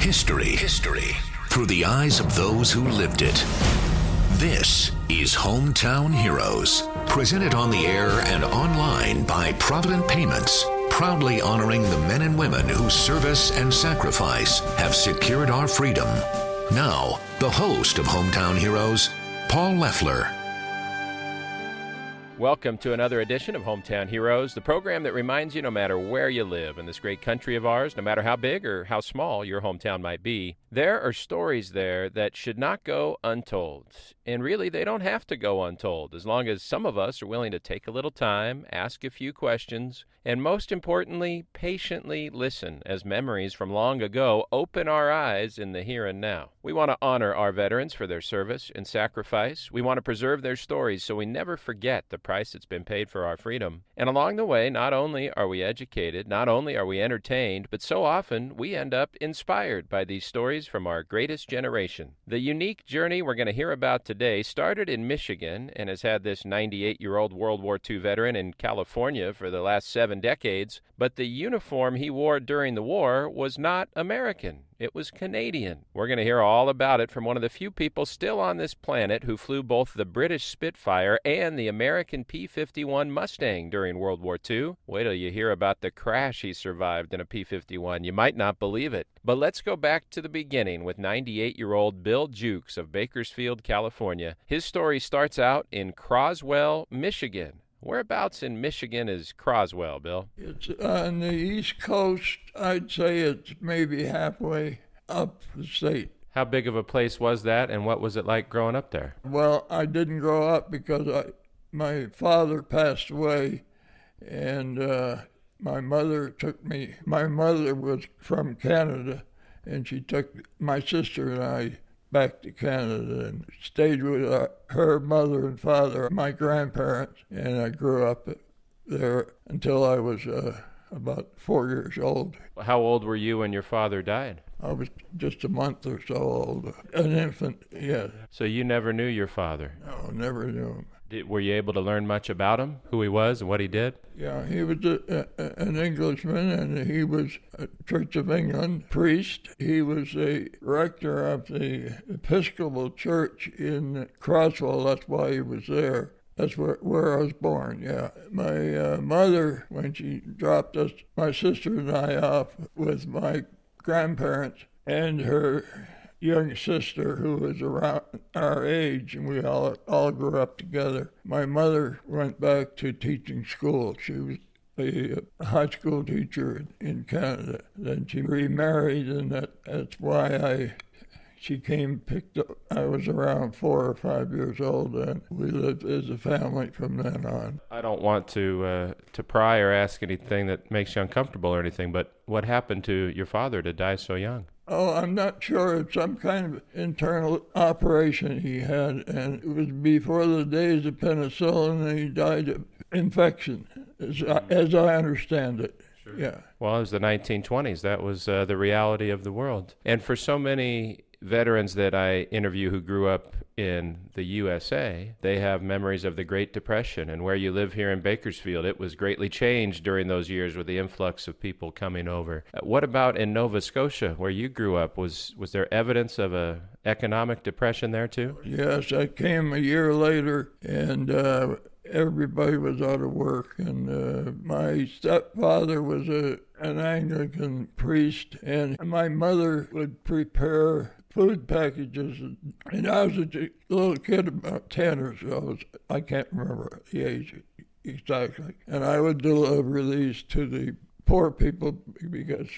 History through the eyes of those who lived it. This is Hometown Heroes, presented on the air and online by Provident Payments, proudly honoring the men and women whose service and sacrifice have secured our freedom. Now, the host of Hometown Heroes, Paul Leffler. Welcome to another edition of Hometown Heroes, the program that reminds you no matter where you live in this great country of ours, no matter how big or how small your hometown might be, there are stories there that should not go untold. And really, they don't have to go untold, as long as some of us are willing to take a little time, ask a few questions, and most importantly, patiently listen as memories from long ago open our eyes in the here and now. We want to honor our veterans for their service and sacrifice. We want to preserve their stories so we never forget the price that's been paid for our freedom. And along the way, not only are we educated, not only are we entertained, but so often we end up inspired by these stories from our greatest generation. The unique journey we're going to hear about today started in Michigan and has had this 98-year-old World War II veteran in California for the last 7 decades, but the uniform he wore during the war was not American. It was Canadian. We're going to hear all about it from one of the few people still on this planet who flew both the British Spitfire and the American P-51 Mustang during World War II. Wait till you hear about the crash he survived in a P-51. You might not believe it. But let's go back to the beginning with 98-year-old Bill Jukes of Bakersfield, California. His story starts out in Croswell, Michigan. Whereabouts in Michigan is Croswell, Bill? It's on the East Coast. I'd say it's maybe halfway up the state. How big of a place was that, and what was it like growing up there? Well, I didn't grow up because my father passed away, and my mother took me. My mother was from Canada, and she took my sister and I back to Canada and stayed with her mother and father, my grandparents, and I grew up there until I was about 4 years old. How old were you when your father died? I was just a month or so old, an infant, yes. So you never knew your father? No, never knew him. Were you able to learn much about him, who he was and what he did? Yeah, he was an Englishman, and he was a Church of England priest. He was a rector of the Episcopal Church in Croswell. That's why he was there. That's where I was born, yeah. My mother, when she dropped us, my sister and I off with my grandparents and her young sister who was around our age, and we all grew up together. My mother went back to teaching school. She was a high school teacher in Canada. Then she remarried, and that's why she picked up. I was around 4 or 5 years old, and we lived as a family from then on. I don't want to pry or ask anything that makes you uncomfortable or anything, but what happened to your father to die so young? Oh, I'm not sure. It's some kind of internal operation he had, and it was before the days of penicillin, and he died of infection, as I understand it. Sure. Yeah. Well, it was the 1920s. That was the reality of the world. And for so many veterans that I interview who grew up in the USA, they have memories of the Great Depression. And where you live here in Bakersfield, it was greatly changed during those years with the influx of people coming over. What about in Nova Scotia, where you grew up? Was there evidence of a economic depression there too? Yes, I came a year later, and everybody was out of work. And my stepfather was an Anglican priest, and my mother would prepare food packages, and I was a little kid, about 10 or so. I can't remember the age exactly. And I would deliver these to the poor people because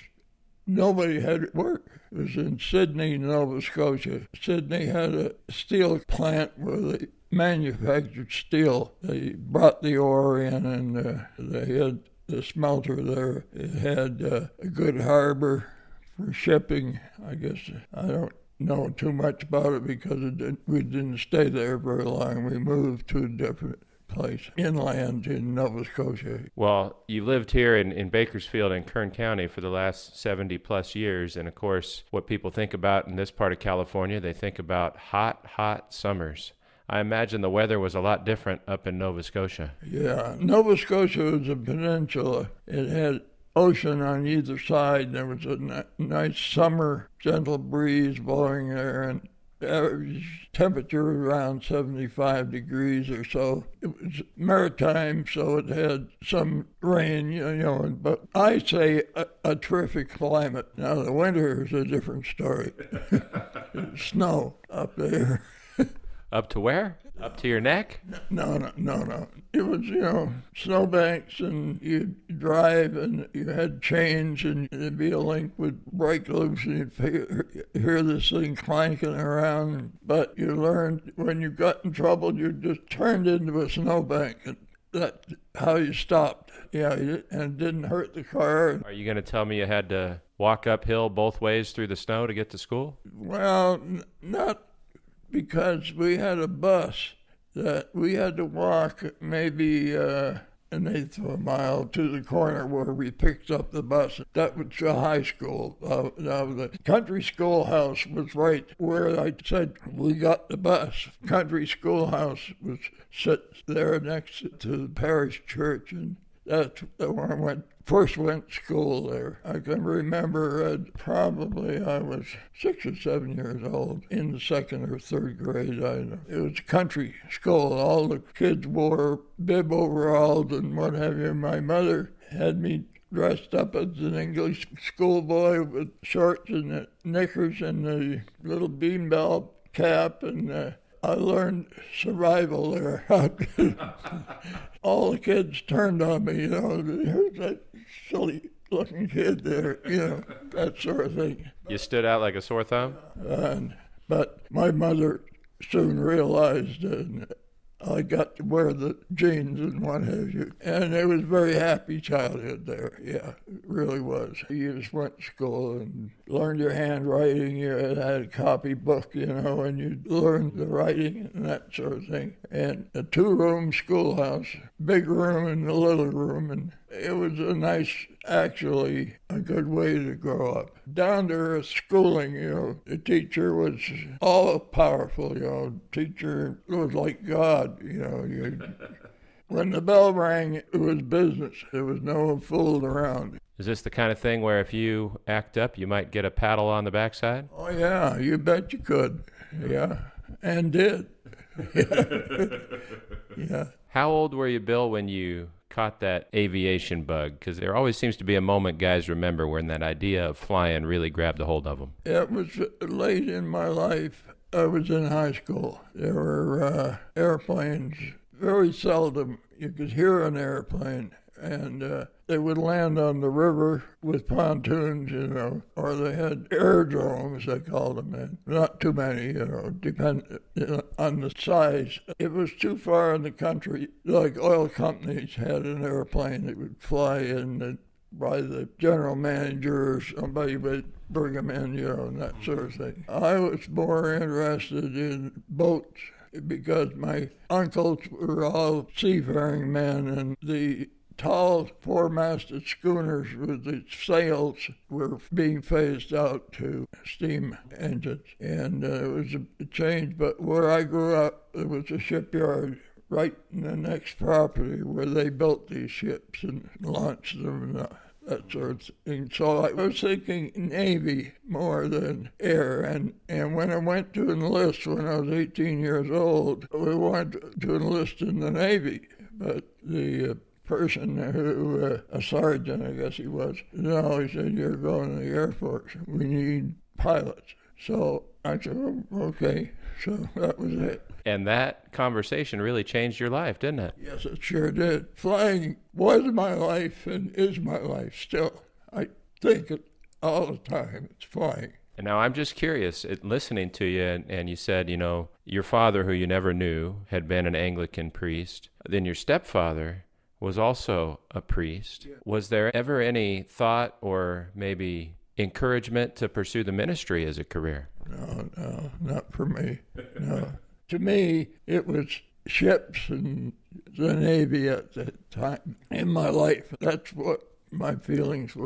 nobody had work. It was in Sydney, Nova Scotia. Sydney had a steel plant where they manufactured steel. They brought the ore in, and they had the smelter there. It had a good harbor for shipping. I guess I don't know too much about it because we didn't stay there very long. We moved to a different place, inland in Nova Scotia. Well, you lived here in Bakersfield and Kern County for the last 70-plus years, and of course, what people think about in this part of California, they think about hot summers. I imagine the weather was a lot different up in Nova Scotia. Yeah, Nova Scotia was a peninsula. It had ocean on either side. There was a nice summer, gentle breeze blowing there, and average temperature around 75 degrees or so. It was maritime, so it had some rain, but I say a terrific climate. Now, the winter is a different story. Snow up there. Up to where? Up to your neck? No. It was, snowbanks, and you'd drive, and you had chains, and the link would break loose, and you'd hear this thing clanking around. But you learned when you got in trouble, you just turned into a snowbank, and that's how you stopped. Yeah, and it didn't hurt the car. Are you going to tell me you had to walk uphill both ways through the snow to get to school? Well, not because we had a bus that we had to walk maybe an eighth of a mile to the corner where we picked up the bus. That was the high school. Now the country schoolhouse was right where I said we got the bus. Country schoolhouse was set there next to the parish church, and that's where I first went to school there. I can remember probably I was 6 or 7 years old in the second or third grade. It was a country school. All the kids wore bib overalls and what have you. My mother had me dressed up as an English schoolboy with shorts and knickers and a little beanbell cap, and I learned survival there. All the kids turned on me, who's that silly-looking kid there, that sort of thing. You stood out like a sore thumb? But my mother soon realized, and I got to wear the jeans and what have you. And it was a very happy childhood there. Yeah, it really was. You just went to school and learned your handwriting. You had a copybook, and you learned the writing and that sort of thing. And a 2-room schoolhouse, big room and a little room. And it was actually a good way to grow up. Down to earth schooling, the teacher was all powerful, teacher was like God, When the bell rang, it was business. There was no fooling around. Is this the kind of thing where if you act up, you might get a paddle on the backside? Oh, yeah, you bet you could. Yeah, and did. Yeah. How old were you, Bill, when you caught that aviation bug? Because there always seems to be a moment guys remember when that idea of flying really grabbed a hold of them. It was late in my life. I was in high school. There were airplanes. Very seldom you could hear an airplane, and they would land on the river with pontoons, or they had aerodromes, they called them, and not too many, depend on the size. It was too far in the country. Like oil companies had an airplane that would fly in by the general manager, or somebody would bring them in, and that sort of thing. I was more interested in boats, because my uncles were all seafaring men, and the tall four-masted schooners with the sails were being phased out to steam engines, and it was a change. But where I grew up, there was a shipyard right in the next property where they built these ships and launched them and that sort of thing. So I was thinking Navy more than air. And when I went to enlist when I was 18 years old, we wanted to enlist in the Navy. But the person who, a sergeant, I guess he was, no, he said, you're going to the Air Force. We need pilots. So I said, oh, okay. So that was it. And that conversation really changed your life, didn't it? Yes, it sure did. Flying was my life and is my life still. I think it all the time. It's flying. And now I'm just curious, listening to you, and you said, your father, who you never knew, had been an Anglican priest. Then your stepfather was also a priest. Yeah. Was there ever any thought or maybe encouragement to pursue the ministry as a career? No, not for me. No. To me, it was ships and the Navy at that time in my life. That's what my feelings were.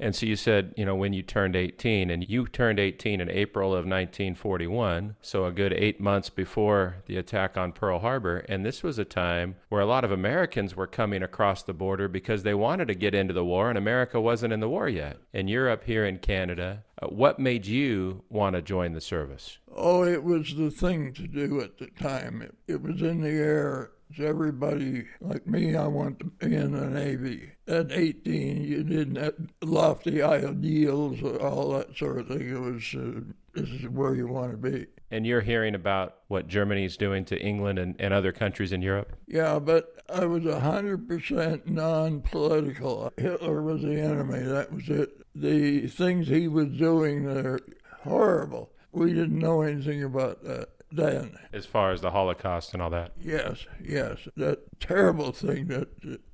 And so you said, when you turned 18, and you turned 18 in April of 1941, so a good 8 months before the attack on Pearl Harbor. And this was a time where a lot of Americans were coming across the border because they wanted to get into the war, and America wasn't in the war yet. And you're up here in Canada. What made you want to join the service? Oh, it was the thing to do at the time. It was in the air. Everybody like me, I want to be in the Navy. At 18, you didn't have lofty ideals or all that sort of thing. It was, this is where you want to be. And you're hearing about what Germany's doing to England and other countries in Europe? Yeah, but I was 100% non-political. Hitler was the enemy, that was it. The things he was doing, they're horrible. We didn't know anything about that then. As far as the Holocaust and all that? Yes. That terrible thing that,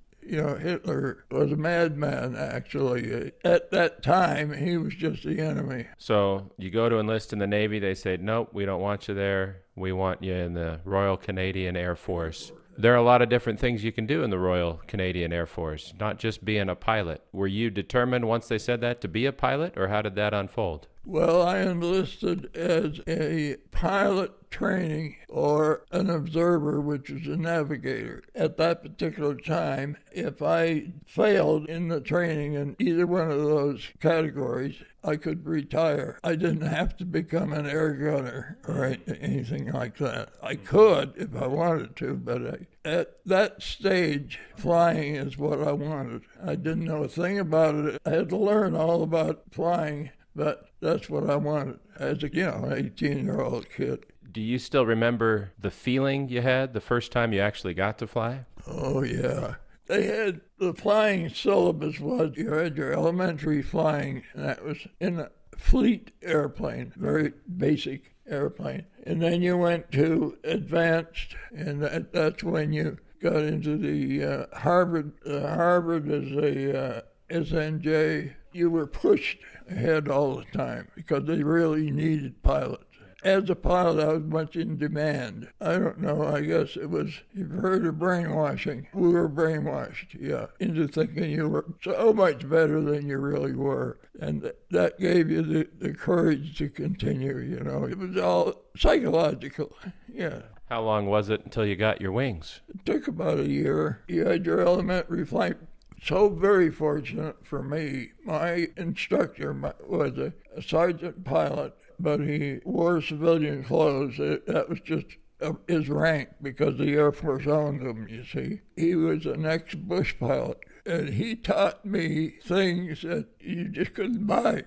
Hitler was a madman, actually. At that time, he was just the enemy. So you go to enlist in the Navy, they say, nope, we don't want you there. We want you in the Royal Canadian Air Force. There are a lot of different things you can do in the Royal Canadian Air Force, not just being a pilot. Were you determined once they said that to be a pilot, or how did that unfold? Well, I enlisted as a pilot training or an observer, which is a navigator. At that particular time, if I failed in the training in either one of those categories, I could retire. I didn't have to become an air gunner or anything like that. I could if I wanted to, but at that stage, flying is what I wanted. I didn't know a thing about it. I had to learn all about flying, but that's what I wanted as a 18-year-old kid. Do you still remember the feeling you had the first time you actually got to fly? Oh, yeah. They had the flying syllabus was you had your elementary flying, and that was in a fleet airplane, very basic airplane. And then you went to advanced, and that's when you got into the Harvard. Harvard is a SNJ. You were pushed ahead all the time because they really needed pilots. As a pilot, I was much in demand. I don't know, I guess it was, you've heard of brainwashing. We were brainwashed, into thinking you were so much better than you really were. And that gave you the courage to continue, It was all psychological, yeah. How long was it until you got your wings? It took about a year. You had your elementary flight. So very fortunate for me, my instructor was a sergeant pilot, but he wore civilian clothes. That was just his rank because the Air Force owned him, you see. He was an ex-Bush pilot, and he taught me things that you just couldn't buy.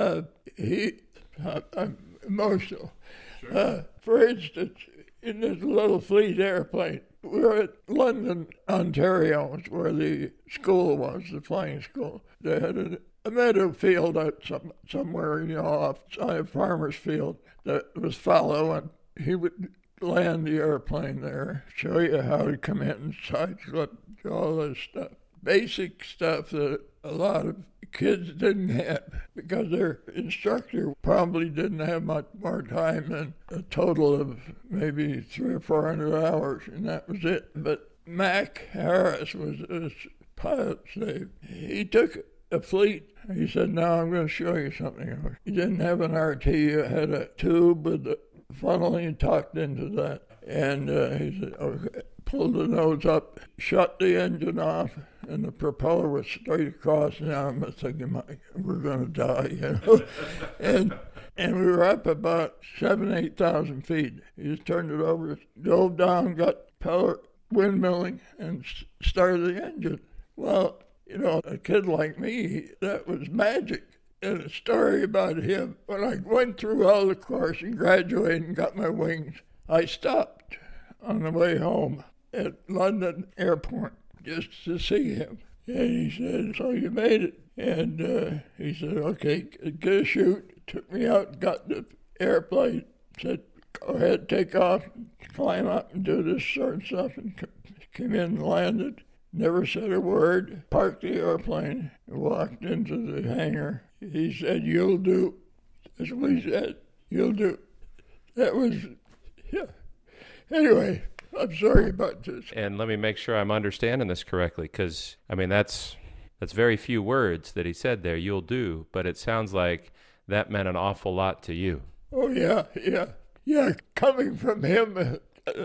I'm emotional. Sure. For instance, in this little fleet airplane, we were at London, Ontario, where the school was, the flying school. They had a meadow field out somewhere, outside a farmer's field that was fallow, and he would land the airplane there, show you how to come in, side slip, all this stuff. Basic stuff that a lot of kids didn't have because their instructor probably didn't have much more time than a total of maybe 300 or 400 hours, and that was it. But Mac Harris was his pilot's name. He took a fleet. He said, now I'm going to show you something. He didn't have an RT. He had a tube with the funneling tucked into that. And he said, okay, pulled the nose up, shut the engine off, and the propeller was straight across. Now I'm thinking, we're going to die, And we were up about 7,000, 8,000 feet. He just turned it over, dove down, got propeller windmilling, and started the engine. Well, a kid like me, that was magic. And a story about him, when I went through all the course and graduated and got my wings, I stopped on the way home at London Airport just to see him. And he said, so you made it. And he said, okay, get a chute. Took me out, got the airplane, said, go ahead, take off, climb up and do this sort of stuff. And came in and landed, never said a word, parked the airplane, and walked into the hangar. He said, you'll do. That's what he said, you'll do. That was, yeah. Anyway, I'm sorry about this. And let me make sure I'm understanding this correctly, because, that's That's very few words that he said there, "you'll do," but it sounds like that meant an awful lot to you. Oh, yeah. Coming from him,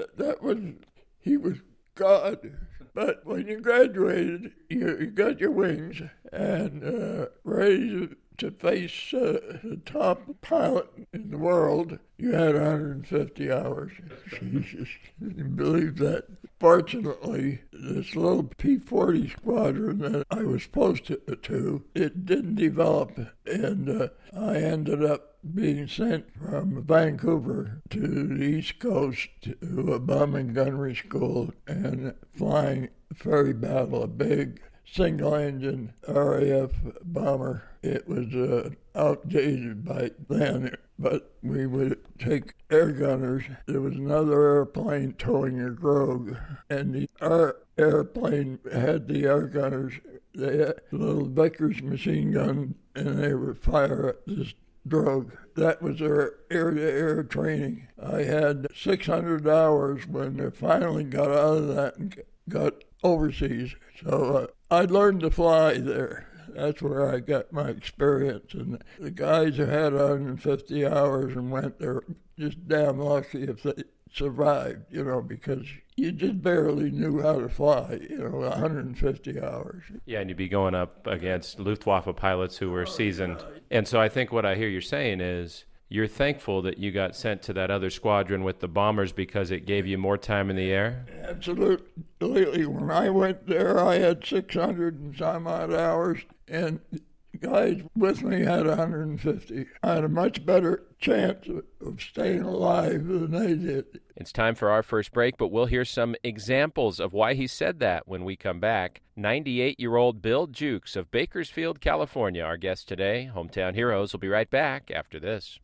he was God. But when you graduated, you got your wings and ready to face the top pilot in the world. You had 150 hours. Jesus, can you believe that? Fortunately, this little P-40 squadron that I was posted to, it didn't develop, and I ended up being sent from Vancouver to the East Coast to a bombing gunnery school and flying Ferry Battle, a big single-engine RAF bomber. It was outdated by then, but we would take air gunners. There was another airplane towing a Grogue, and our airplane had the air gunners. They had little Vickers machine gun, and they would fire at this Drogue. That was our air-to-air training. I had 600 hours when they finally got out of that and got overseas. So I learned to fly there. That's where I got my experience. And the guys who had 150 hours and went there just damn lucky if they survived, because you just barely knew how to fly, 150 hours. Yeah, and you'd be going up against Luftwaffe pilots who were seasoned. And so I think what I hear you saying is you're thankful that you got sent to that other squadron with the bombers because it gave you more time in the air? Absolutely. When I went there, I had 600 and some odd hours, and guys with me had 150. I had a much better chance of staying alive than they did. It's time for our first break, but we'll hear some examples of why he said that when we come back. 98-year-old Bill Jukes of Bakersfield, California, our guest today. Hometown Heroes will be right back after this.